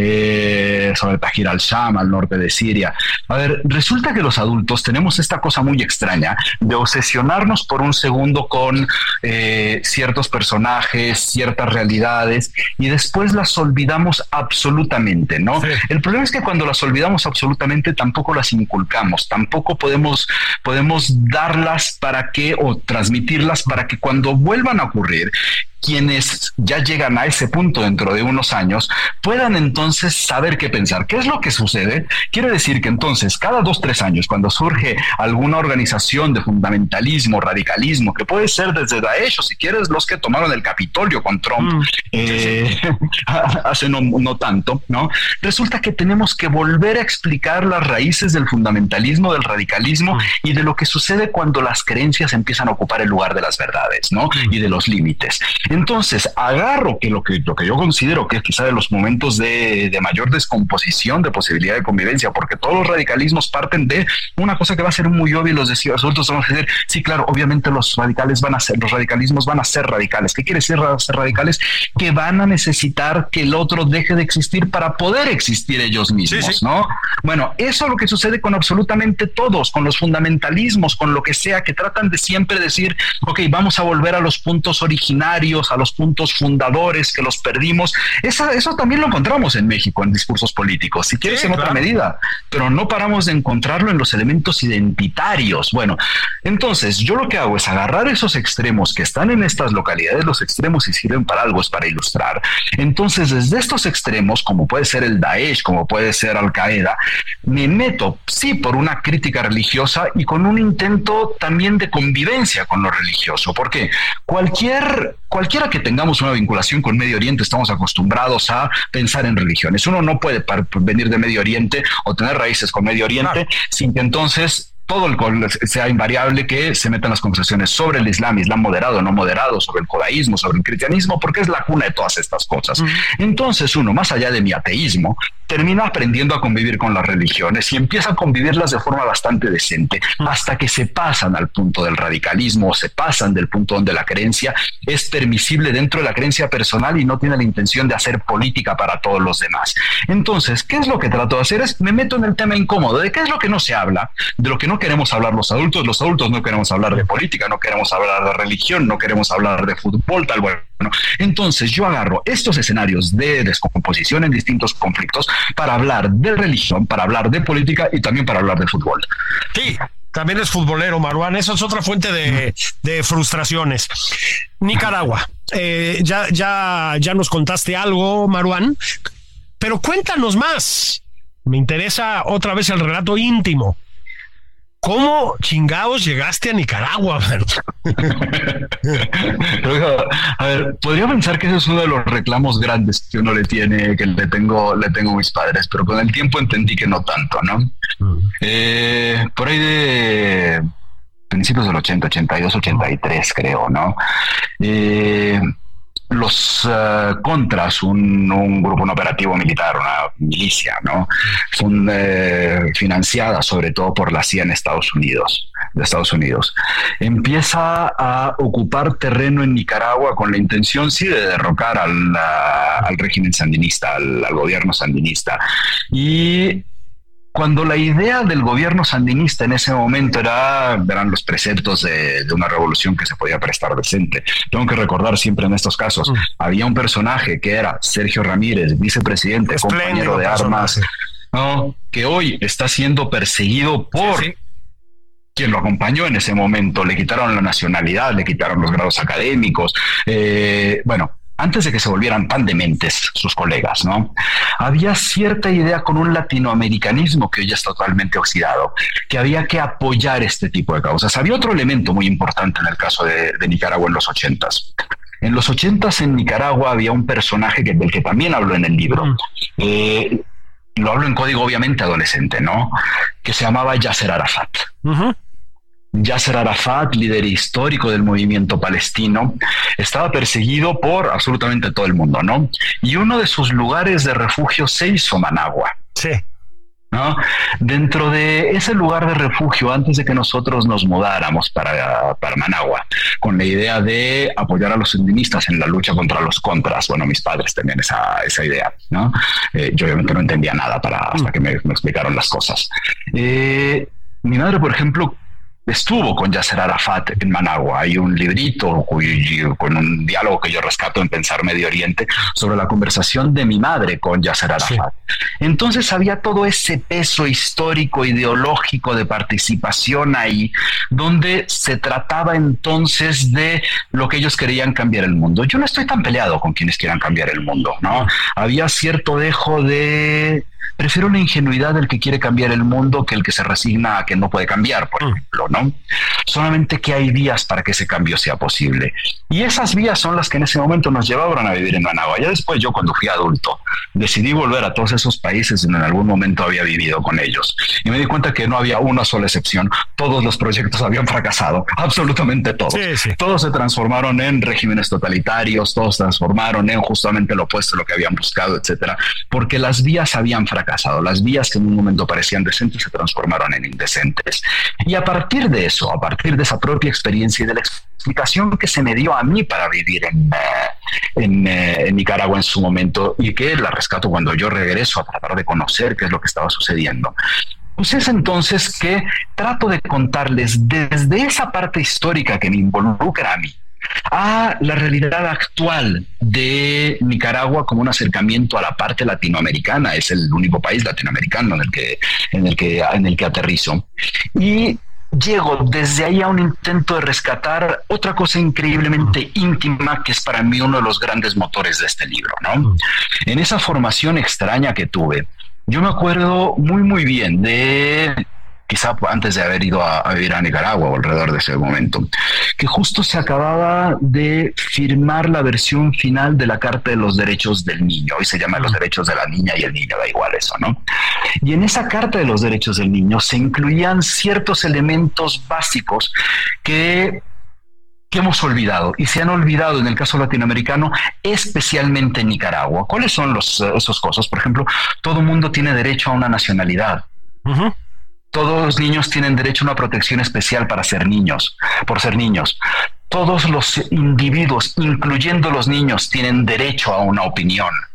Eh, sobre Tahrir al-Sham, al norte de Siria. A ver, resulta que los adultos tenemos esta cosa muy extraña de obsesionarnos por un segundo con eh, ciertos personajes, ciertas realidades, y después las olvidamos absolutamente, ¿no? Sí. El problema es que cuando las olvidamos absolutamente tampoco las inculcamos, tampoco podemos, podemos darlas para que, o transmitirlas para que cuando vuelvan a ocurrir, quienes ya llegan a ese punto dentro de unos años puedan entonces saber qué pensar. ¿Qué es lo que sucede? Quiere decir que entonces cada dos, tres años, cuando surge alguna organización de fundamentalismo, radicalismo, que puede ser desde Daesh o si quieres los que tomaron el Capitolio con Trump mm. eh, hace no, no tanto, ¿no? Resulta que tenemos que volver a explicar las raíces del fundamentalismo, del radicalismo mm. y de lo que sucede cuando las creencias empiezan a ocupar el lugar de las verdades, ¿no? Mm. Y de los límites. Entonces, agarro que lo que lo que yo considero que es quizá de los momentos de, de mayor descomposición de posibilidad de convivencia, porque todos los radicalismos parten de una cosa que va a ser muy obvia, y los adultos vamos a decir, sí, claro, obviamente los radicales van a ser, los radicalismos van a ser radicales. ¿Qué quiere decir ser radicales? Que van a necesitar que el otro deje de existir para poder existir ellos mismos, sí, sí. ¿no? Bueno, eso es lo que sucede con absolutamente todos, con los fundamentalismos, con lo que sea, que tratan de siempre decir, ok, vamos a volver a los puntos originarios, a los puntos fundadores que los perdimos. Esa, eso también lo encontramos en México en discursos políticos, si quieres, sí, en claro. otra medida, pero no paramos de encontrarlo en los elementos identitarios. Bueno, entonces yo lo que hago es agarrar esos extremos que están en estas localidades, los extremos y sirven para algo, es para ilustrar. Entonces, desde estos extremos, como puede ser el Daesh, como puede ser Al-Qaeda, me meto, sí, por una crítica religiosa y con un intento también de convivencia con lo religioso, porque cualquier Cualquiera que tengamos una vinculación con Medio Oriente, estamos acostumbrados a pensar en religiones. Uno no puede venir de Medio Oriente o tener raíces con Medio Oriente, claro. sin que entonces todo el sea invariable que se metan las conversaciones sobre el Islam, Islam moderado, no moderado, sobre el judaísmo, sobre el cristianismo, porque es la cuna de todas estas cosas. Uh-huh. Entonces uno, más allá de mi ateísmo, termina aprendiendo a convivir con las religiones y empieza a convivirlas de forma bastante decente, uh-huh. hasta que se pasan al punto del radicalismo o se pasan del punto donde la creencia es permisible dentro de la creencia personal y no tiene la intención de hacer política para todos los demás. Entonces, ¿qué es lo que trato de hacer? Es me meto en el tema incómodo de qué es lo que no se habla, de lo que no no queremos hablar los adultos, los adultos no queremos hablar de política, no queremos hablar de religión, no queremos hablar de fútbol, tal bueno. Entonces yo agarro estos escenarios de descomposición en distintos conflictos para hablar de religión, para hablar de política y también para hablar de fútbol. Sí, también es futbolero, Marwan. Eso es otra fuente de, de frustraciones. Nicaragua. Eh, ya, ya, ya nos contaste algo, Marwan, pero cuéntanos más. Me interesa otra vez el relato íntimo. ¿Cómo chingados llegaste a Nicaragua? A ver, podría pensar que ese es uno de los reclamos grandes que uno le tiene, que le tengo, le tengo a mis padres, pero con el tiempo entendí que no tanto, ¿no? Uh-huh. Eh, por ahí de principios del ochenta, ochenta y dos, ochenta y tres, creo, ¿no? Eh, los uh, Contras, un, un grupo, un operativo militar, una milicia, ¿no? Son eh, financiadas sobre todo por la C I A en Estados Unidos, de Estados Unidos. Empieza a ocupar terreno en Nicaragua con la intención, sí, de derrocar al, uh, al régimen sandinista, al, al gobierno sandinista. Y cuando la idea del gobierno sandinista en ese momento era, eran los preceptos de, de una revolución que se podía prestar decente. Tengo que recordar siempre en estos casos, mm. había un personaje que era Sergio Ramírez, vicepresidente, Espléndido compañero de armas, ¿no? Que hoy está siendo perseguido por sí, sí. quien lo acompañó en ese momento. Le quitaron la nacionalidad, le quitaron los grados académicos. Eh, bueno, antes de que se volvieran tan dementes sus colegas, ¿no? Había cierta idea con un latinoamericanismo que hoy ya está totalmente oxidado, que había que apoyar este tipo de causas. Había otro elemento muy importante en el caso de, de Nicaragua en los ochentas. En los ochentas en Nicaragua había un personaje que, del que también hablo en el libro. Mm. Eh, lo hablo en código obviamente adolescente, ¿no? Que se llamaba Yasser Arafat. Uh-huh. Yasser Arafat, líder histórico del movimiento palestino, estaba perseguido por absolutamente todo el mundo, ¿no? Y uno de sus lugares de refugio se hizo Managua. Sí. ¿No? Dentro de ese lugar de refugio, antes de que nosotros nos mudáramos para, para Managua, con la idea de apoyar a los sandinistas en la lucha contra los contras, bueno, mis padres tenían esa, esa idea, ¿no? Eh, yo obviamente no entendía nada para, hasta que me, me explicaron las cosas. Eh, mi madre, por ejemplo, estuvo con Yasser Arafat en Managua. Hay un librito con un diálogo que yo rescato en Pensar Medio Oriente sobre la conversación de mi madre con Yasser Arafat. Sí. Entonces había todo ese peso histórico, ideológico de participación ahí, donde se trataba entonces de lo que ellos querían cambiar el mundo. Yo no estoy tan peleado con quienes quieran cambiar el mundo, ¿no? Había cierto dejo de... Prefiero la ingenuidad del que quiere cambiar el mundo que el que se resigna a que no puede cambiar, por ejemplo, ¿no? Solamente que hay vías para que ese cambio sea posible. Y esas vías son las que en ese momento nos llevaron a vivir en Managua. Ya después yo, cuando fui adulto, decidí volver a todos esos países donde en algún momento había vivido con ellos. Y me di cuenta que no había una sola excepción. Todos los proyectos habían fracasado, absolutamente todos. Sí, sí. Todos se transformaron en regímenes totalitarios, todos se transformaron en justamente lo opuesto a lo que habían buscado, etcétera, porque las vías habían fracasado. Las vías que en un momento parecían decentes se transformaron en indecentes. Y a partir de eso, a partir de esa propia experiencia y de la explicación que se me dio a mí para vivir en, en, en Nicaragua en su momento, y que la rescato cuando yo regreso a tratar de conocer qué es lo que estaba sucediendo, pues es entonces que trato de contarles desde esa parte histórica que me involucra a mí, a la realidad actual de Nicaragua como un acercamiento a la parte latinoamericana. Es el único país latinoamericano en el que, en el que, en el que aterrizo. Y llego desde ahí a un intento de rescatar otra cosa increíblemente íntima que es para mí uno de los grandes motores de este libro, ¿no? En esa formación extraña que tuve, yo me acuerdo muy, muy bien de... quizá antes de haber ido a, a vivir a Nicaragua o alrededor de ese momento, que justo se acababa de firmar la versión final de la Carta de los Derechos del Niño. Hoy se llama Los Derechos de la Niña y el Niño, da igual eso, ¿no? Y en esa Carta de los Derechos del Niño se incluían ciertos elementos básicos que... que hemos olvidado y se han olvidado en el caso latinoamericano, especialmente en Nicaragua. ¿Cuáles son los, esos cosas? Por ejemplo, todo mundo tiene derecho a una nacionalidad. Uh-huh. Todos los niños tienen derecho a una protección especial para ser niños, por ser niños. Todos los individuos, incluyendo los niños, tienen derecho a una opinión.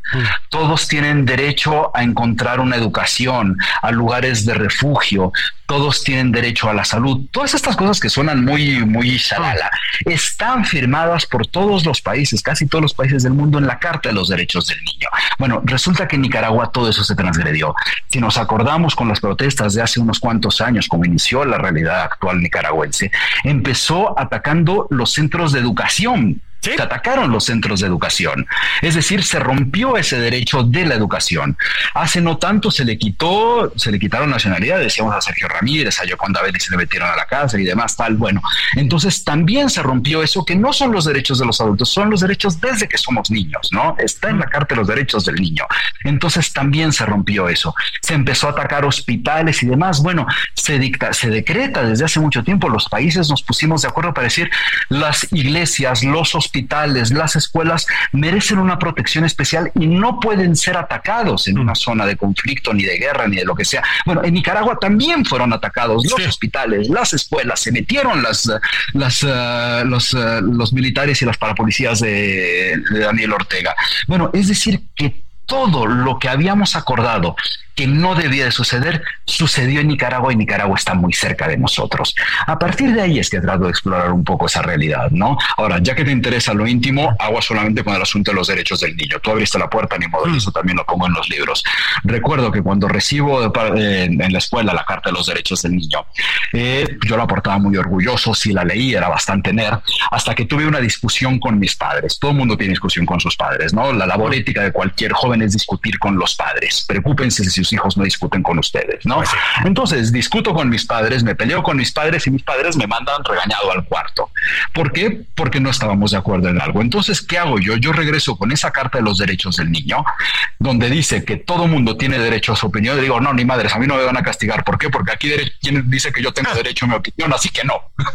Todos tienen derecho a encontrar una educación, a lugares de refugio. Todos tienen derecho a la salud. Todas estas cosas que suenan muy, muy shalala, están firmadas por todos los países, casi todos los países del mundo, en la Carta de los Derechos del Niño. Bueno, resulta que en Nicaragua todo eso se transgredió. Si nos acordamos con las protestas de hace unos cuantos años, como inició la realidad actual nicaragüense, empezó atacando los centros de educación. ¿Sí? Se atacaron los centros de educación, es decir, se rompió ese derecho de la educación. Hace no tanto se le quitó, se le quitaron nacionalidad, decíamos a Sergio Ramírez, a Yoconda Belli se le metieron a la cárcel y demás, tal. Bueno, entonces también se rompió eso, que no son los derechos de los adultos, son los derechos desde que somos niños, ¿no? Está en la Carta de los Derechos del Niño. Entonces también se rompió eso. Se empezó a atacar hospitales y demás. Bueno, se dicta, se decreta desde hace mucho tiempo, los países nos pusimos de acuerdo para decir, las iglesias, los hospitales, hospitales, las escuelas merecen una protección especial y no pueden ser atacados en una zona de conflicto, ni de guerra, ni de lo que sea. Bueno, en Nicaragua también fueron atacados los sí. hospitales, las escuelas, se metieron las, las, uh, los, uh, los militares y las parapolicías de, de Daniel Ortega. Bueno, es decir, que todo lo que habíamos acordado que no debía de suceder, sucedió en Nicaragua y Nicaragua está muy cerca de nosotros. A partir de ahí es que trato de explorar un poco esa realidad, ¿no? Ahora, ya que te interesa lo íntimo, agua solamente con el asunto de los derechos del niño. Tú abriste la puerta, ni modo, y eso también lo pongo en los libros. Recuerdo que cuando recibo de, en, en la escuela la Carta de los Derechos del Niño, eh, yo la aportaba muy orgulloso, sí la leí, era bastante nerd, hasta que tuve una discusión con mis padres. Todo el mundo tiene discusión con sus padres, ¿no? La labor ética de cualquier joven es discutir con los padres. Preocúpense si sus hijos no discuten con ustedes, ¿no? Entonces discuto con mis padres, me peleo con mis padres y mis padres me mandan regañado al cuarto. ¿Por qué? Porque no estábamos de acuerdo en algo. Entonces, ¿qué hago yo? Yo regreso con esa Carta de los Derechos del Niño, donde dice que todo mundo tiene derecho a su opinión. Y digo, no, ni madres, a mí no me van a castigar. ¿Por qué? Porque aquí quien dice que yo tengo derecho a mi opinión, así que no.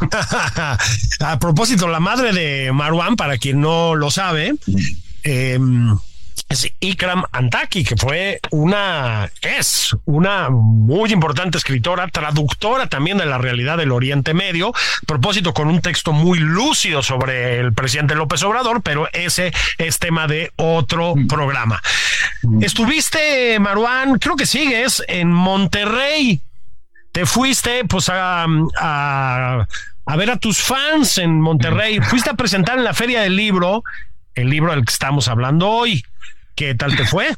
A propósito, la madre de Marwan, para quien no lo sabe, eh, es Ikram Antaki, que fue una, es una muy importante escritora, traductora también de la realidad del Oriente Medio, a propósito con un texto muy lúcido sobre el presidente López Obrador, pero ese es tema de otro programa. Estuviste, Marwan, creo que sigues en Monterrey, te fuiste pues a, a, a ver a tus fans en Monterrey, fuiste a presentar en la Feria del Libro, el libro del que estamos hablando hoy. ¿Qué tal te fue?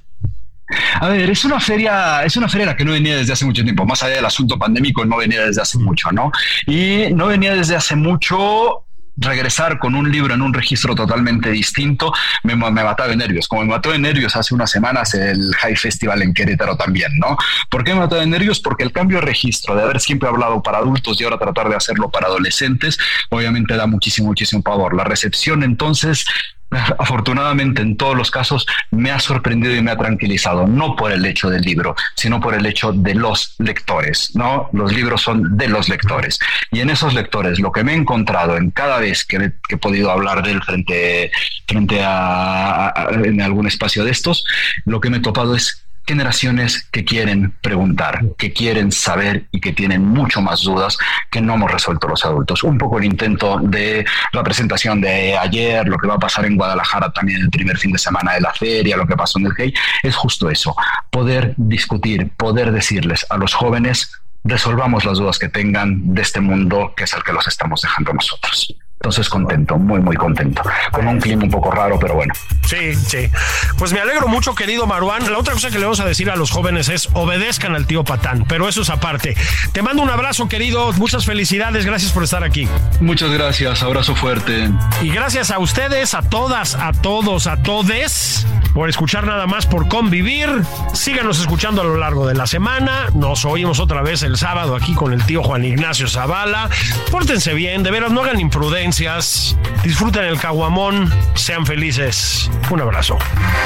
A ver, es una feria, es una feria a la que no venía desde hace mucho tiempo, más allá del asunto pandémico, no venía desde hace mucho, ¿no? Y no venía desde hace mucho. Regresar con un libro en un registro totalmente distinto me, me mataba de nervios, como me mató de nervios hace unas semanas el High Festival en Querétaro también, ¿no? ¿Por qué me mató de nervios? Porque el cambio de registro, de haber siempre hablado para adultos y ahora tratar de hacerlo para adolescentes, obviamente da muchísimo, muchísimo pavor. La recepción, entonces, afortunadamente en todos los casos me ha sorprendido y me ha tranquilizado, no por el hecho del libro, sino por el hecho de los lectores, ¿no? Los libros son de los lectores, y en esos lectores lo que me he encontrado en cada vez que he, que he podido hablar de él frente, frente a, a, a en algún espacio de estos, lo que me he topado es generaciones que quieren preguntar, que quieren saber y que tienen mucho más dudas que no hemos resuelto los adultos. Un poco el intento de la presentación de ayer, lo que va a pasar en Guadalajara también el primer fin de semana de la feria, lo que pasó en el G E I, es justo eso, poder discutir, poder decirles a los jóvenes, resolvamos las dudas que tengan de este mundo que es el que los estamos dejando nosotros. Entonces contento, muy muy contento, con un clima un poco raro, pero bueno. Sí, sí, pues me alegro mucho, querido Marwan. La otra cosa que le vamos a decir a los jóvenes es obedezcan al tío Patán, pero eso es aparte. Te mando un abrazo, querido, muchas felicidades, gracias por estar aquí. Muchas gracias, abrazo fuerte. Y gracias a ustedes, a todas, a todos, a todes, por escuchar Nada Más por Convivir. Síganos escuchando a lo largo de la semana, nos oímos otra vez el sábado aquí con el tío Juan Ignacio Zavala. Pórtense bien, de veras, no hagan imprudencia. Disfruten el caguamón, sean felices. Un abrazo.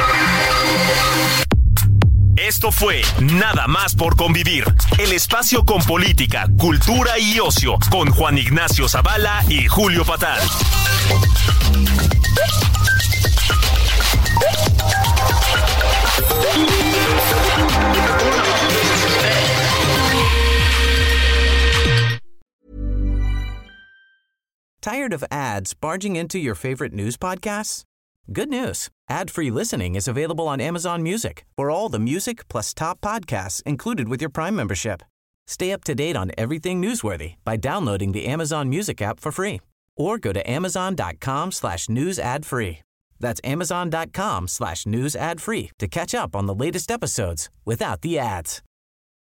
Esto fue Nada Más por Convivir, el espacio con política, cultura y ocio, con Juan Ignacio Zavala y Julio Patán. Tired of ads barging into your favorite news podcasts? Good news. Ad-free listening is available on Amazon Music for all the music plus top podcasts included with your Prime membership. Stay up to date on everything newsworthy by downloading the Amazon Music app for free or go to amazon.com slash news ad free. That's amazon.com slash news ad free to catch up on the latest episodes without the ads.